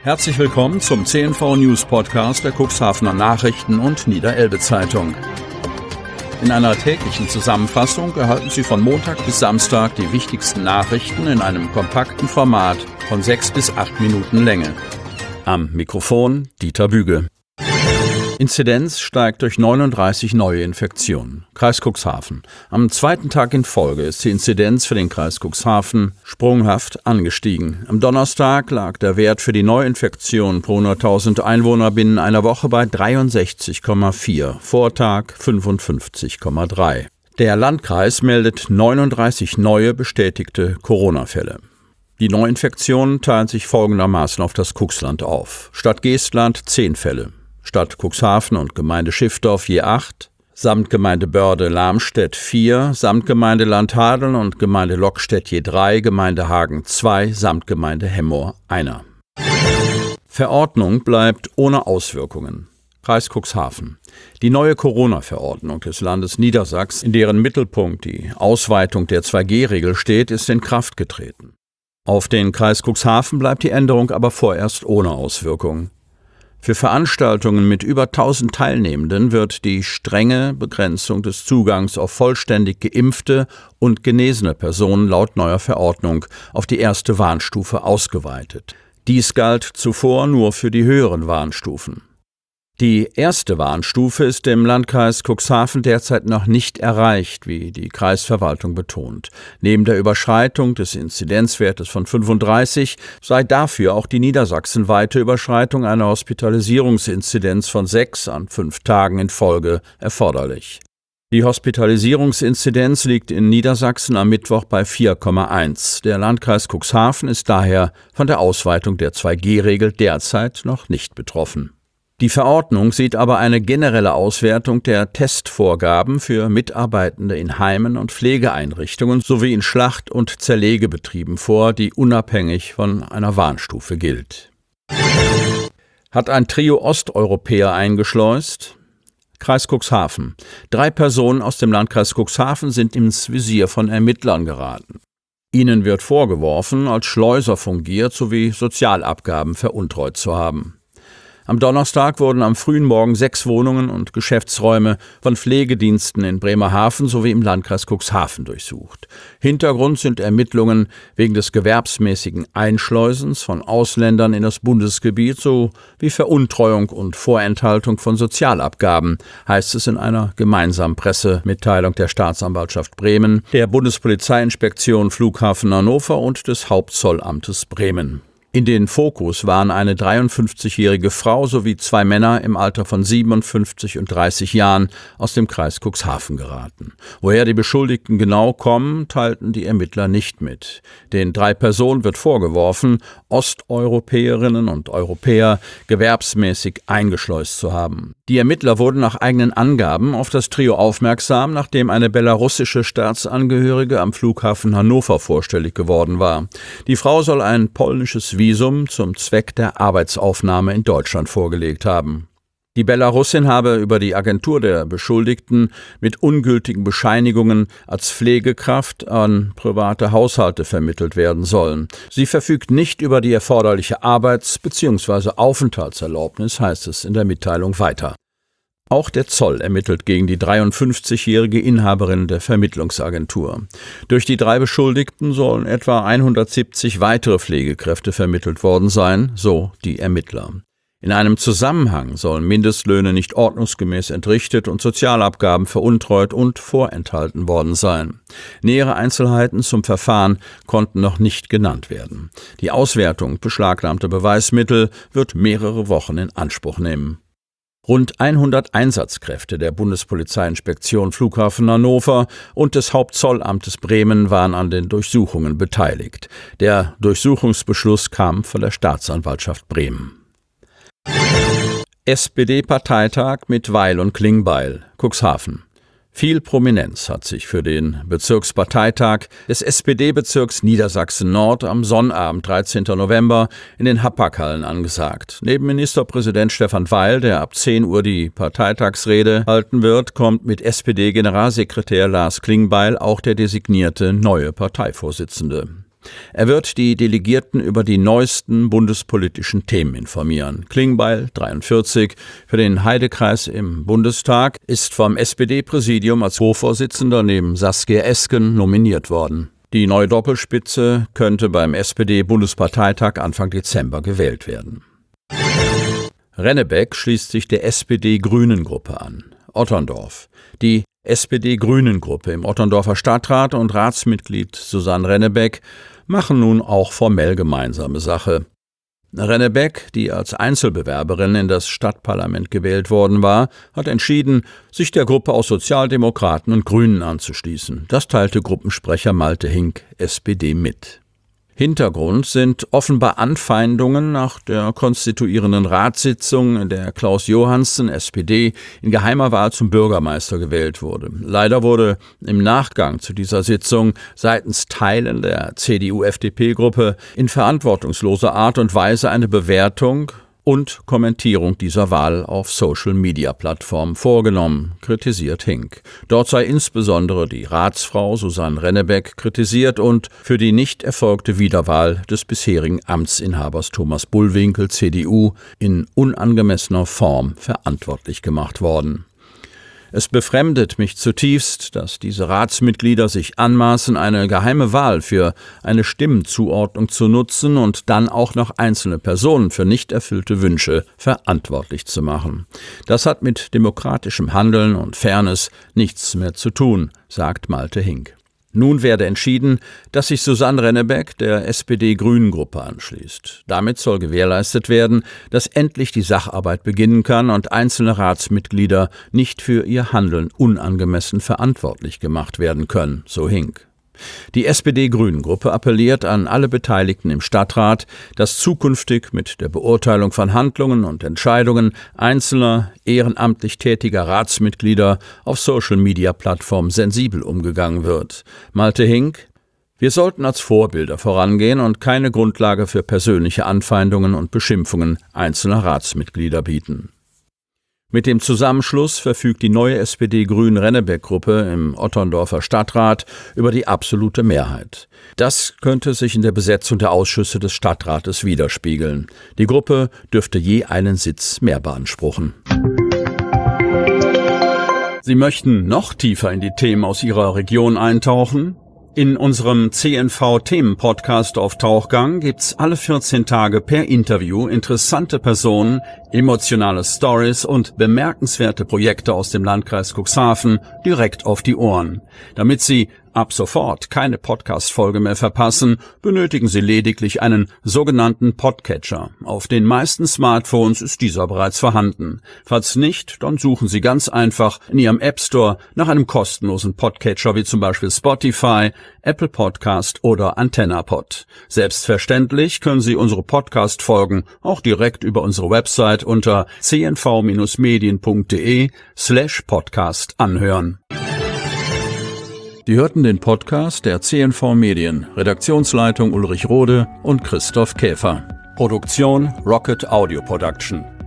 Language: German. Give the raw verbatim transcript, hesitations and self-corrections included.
Herzlich willkommen zum C N V News Podcast der Cuxhavener Nachrichten und Niederelbe Zeitung. In einer täglichen Zusammenfassung erhalten Sie von Montag bis Samstag die wichtigsten Nachrichten in einem kompakten Format von sechs bis acht Minuten Länge. Am Mikrofon Dieter Büge. Inzidenz steigt durch neununddreißig neue Infektionen. Kreis Cuxhaven. Am zweiten Tag in Folge ist die Inzidenz für den Kreis Cuxhaven sprunghaft angestiegen. Am Donnerstag lag der Wert für die Neuinfektion pro hunderttausend Einwohner binnen einer Woche bei dreiundsechzig Komma vier, Vortag fünfundfünfzig Komma drei. Der Landkreis meldet neununddreißig neue bestätigte Corona-Fälle. Die Neuinfektionen teilen sich folgendermaßen auf das Cuxland auf. Stadt Geestland zehn Fälle. Stadt Cuxhaven und Gemeinde Schiffdorf je acht, Samtgemeinde Börde-Lamstedt vier, Samtgemeinde Landhadeln und Gemeinde Lockstedt je drei, Gemeinde Hagen zwei, Samtgemeinde Hemmoor einer. Verordnung bleibt ohne Auswirkungen. Kreis Cuxhaven. Die neue Corona-Verordnung des Landes Niedersachsen, in deren Mittelpunkt die Ausweitung der zwei G Regel steht, ist in Kraft getreten. Auf den Kreis Cuxhaven bleibt die Änderung aber vorerst ohne Auswirkung. Für Veranstaltungen mit über tausend Teilnehmenden wird die strenge Begrenzung des Zugangs auf vollständig geimpfte und genesene Personen laut neuer Verordnung auf die erste Warnstufe ausgeweitet. Dies galt zuvor nur für die höheren Warnstufen. Die erste Warnstufe ist im Landkreis Cuxhaven derzeit noch nicht erreicht, wie die Kreisverwaltung betont. Neben der Überschreitung des Inzidenzwertes von fünfunddreißig sei dafür auch die niedersachsenweite Überschreitung einer Hospitalisierungsinzidenz von sechs an fünf Tagen in Folge erforderlich. Die Hospitalisierungsinzidenz liegt in Niedersachsen am Mittwoch bei vier Komma eins. Der Landkreis Cuxhaven ist daher von der Ausweitung der zwei G Regel derzeit noch nicht betroffen. Die Verordnung sieht aber eine generelle Auswertung der Testvorgaben für Mitarbeitende in Heimen und Pflegeeinrichtungen sowie in Schlacht- und Zerlegebetrieben vor, die unabhängig von einer Warnstufe gilt. Hat ein Trio Osteuropäer eingeschleust? Kreis Cuxhaven. Drei Personen aus dem Landkreis Cuxhaven sind ins Visier von Ermittlern geraten. Ihnen wird vorgeworfen, als Schleuser fungiert sowie Sozialabgaben veruntreut zu haben. Am Donnerstag wurden am frühen Morgen sechs Wohnungen und Geschäftsräume von Pflegediensten in Bremerhaven sowie im Landkreis Cuxhaven durchsucht. Hintergrund sind Ermittlungen wegen des gewerbsmäßigen Einschleusens von Ausländern in das Bundesgebiet sowie Veruntreuung und Vorenthaltung von Sozialabgaben, heißt es in einer gemeinsamen Pressemitteilung der Staatsanwaltschaft Bremen, der Bundespolizeiinspektion Flughafen Hannover und des Hauptzollamtes Bremen. In den Fokus waren eine dreiundfünfzigjährige Frau sowie zwei Männer im Alter von siebenundfünfzig und dreißig Jahren aus dem Kreis Cuxhaven geraten. Woher die Beschuldigten genau kommen, teilten die Ermittler nicht mit. Den drei Personen wird vorgeworfen, Osteuropäerinnen und Europäer gewerbsmäßig eingeschleust zu haben. Die Ermittler wurden nach eigenen Angaben auf das Trio aufmerksam, nachdem eine belarussische Staatsangehörige am Flughafen Hannover vorstellig geworden war. Die Frau soll ein polnisches Visum zum Zweck der Arbeitsaufnahme in Deutschland vorgelegt haben. Die Belarussin habe über die Agentur der Beschuldigten mit ungültigen Bescheinigungen als Pflegekraft an private Haushalte vermittelt werden sollen. Sie verfügt nicht über die erforderliche Arbeits- bzw. Aufenthaltserlaubnis, heißt es in der Mitteilung weiter. Auch der Zoll ermittelt gegen die dreiundfünfzigjährige Inhaberin der Vermittlungsagentur. Durch die drei Beschuldigten sollen etwa hundertsiebzig weitere Pflegekräfte vermittelt worden sein, so die Ermittler. In einem Zusammenhang sollen Mindestlöhne nicht ordnungsgemäß entrichtet und Sozialabgaben veruntreut und vorenthalten worden sein. Nähere Einzelheiten zum Verfahren konnten noch nicht genannt werden. Die Auswertung beschlagnahmter Beweismittel wird mehrere Wochen in Anspruch nehmen. Rund hundert Einsatzkräfte der Bundespolizeiinspektion Flughafen Hannover und des Hauptzollamtes Bremen waren an den Durchsuchungen beteiligt. Der Durchsuchungsbeschluss kam von der Staatsanwaltschaft Bremen. S P D-Parteitag mit Weil und Klingbeil, Cuxhaven. Viel Prominenz hat sich für den Bezirksparteitag des S P D-Bezirks Niedersachsen-Nord am Sonnabend, dreizehnten November, in den Hapag-Hallen angesagt. Neben Ministerpräsident Stefan Weil, der ab zehn Uhr die Parteitagsrede halten wird, kommt mit S P D-Generalsekretär Lars Klingbeil auch der designierte neue Parteivorsitzende. Er wird die Delegierten über die neuesten bundespolitischen Themen informieren. Klingbeil, dreiundvierzig, für den Heidekreis im Bundestag, ist vom S P D-Präsidium als Co-Vorsitzender neben Saskia Esken nominiert worden. Die neue Doppelspitze könnte beim S P D-Bundesparteitag Anfang Dezember gewählt werden. Rennebeck schließt sich der S P D-Grünen-Gruppe an. Otterndorf. Die S P D-Grünen-Gruppe im Otterndorfer Stadtrat und Ratsmitglied Susanne Rennebeck machen nun auch formell gemeinsame Sache. Rennebeck, die als Einzelbewerberin in das Stadtparlament gewählt worden war, hat entschieden, sich der Gruppe aus Sozialdemokraten und Grünen anzuschließen. Das teilte Gruppensprecher Malte Hink, S P D, mit. Hintergrund sind offenbar Anfeindungen nach der konstituierenden Ratssitzung, in der Klaus Johansen, S P D, in geheimer Wahl zum Bürgermeister gewählt wurde. Leider wurde im Nachgang zu dieser Sitzung seitens Teilen der C D U-F D P-Gruppe in verantwortungsloser Art und Weise eine Bewertung und Kommentierung dieser Wahl auf Social-Media-Plattformen vorgenommen, kritisiert Hink. Dort sei insbesondere die Ratsfrau Susanne Rennebeck kritisiert und für die nicht erfolgte Wiederwahl des bisherigen Amtsinhabers Thomas Bullwinkel, C D U, in unangemessener Form verantwortlich gemacht worden. Es befremdet mich zutiefst, dass diese Ratsmitglieder sich anmaßen, eine geheime Wahl für eine Stimmenzuordnung zu nutzen und dann auch noch einzelne Personen für nicht erfüllte Wünsche verantwortlich zu machen. Das hat mit demokratischem Handeln und Fairness nichts mehr zu tun, sagt Malte Hink. Nun werde entschieden, dass sich Susanne Rennebeck der S P D-Grünen-Gruppe anschließt. Damit soll gewährleistet werden, dass endlich die Sacharbeit beginnen kann und einzelne Ratsmitglieder nicht für ihr Handeln unangemessen verantwortlich gemacht werden können, so Hink. Die S P D-Grünen-Gruppe appelliert an alle Beteiligten im Stadtrat, dass zukünftig mit der Beurteilung von Handlungen und Entscheidungen einzelner ehrenamtlich tätiger Ratsmitglieder auf Social-Media-Plattformen sensibel umgegangen wird. Malte Hink: Wir sollten als Vorbilder vorangehen und keine Grundlage für persönliche Anfeindungen und Beschimpfungen einzelner Ratsmitglieder bieten. Mit dem Zusammenschluss verfügt die neue S P D-Grün-Rennebeck-Gruppe im Otterndorfer Stadtrat über die absolute Mehrheit. Das könnte sich in der Besetzung der Ausschüsse des Stadtrates widerspiegeln. Die Gruppe dürfte je einen Sitz mehr beanspruchen. Sie möchten noch tiefer in die Themen aus Ihrer Region eintauchen? In unserem C N V-Themen-Podcast auf Tauchgang gibt's alle vierzehn Tage per Interview interessante Personen, emotionale Stories und bemerkenswerte Projekte aus dem Landkreis Cuxhaven direkt auf die Ohren. Damit Sie ab sofort keine Podcast-Folge mehr verpassen, benötigen Sie lediglich einen sogenannten Podcatcher. Auf den meisten Smartphones ist dieser bereits vorhanden. Falls nicht, dann suchen Sie ganz einfach in Ihrem App Store nach einem kostenlosen Podcatcher wie zum Beispiel Spotify, Apple Podcast oder AntennaPod. Selbstverständlich können Sie unsere Podcast-Folgen auch direkt über unsere Website unter c n v Bindestrich medien punkt d e slash podcast anhören. Sie hörten den Podcast der C N V Medien, Redaktionsleitung Ulrich Rode und Christoph Käfer. Produktion Rocket Audio Production.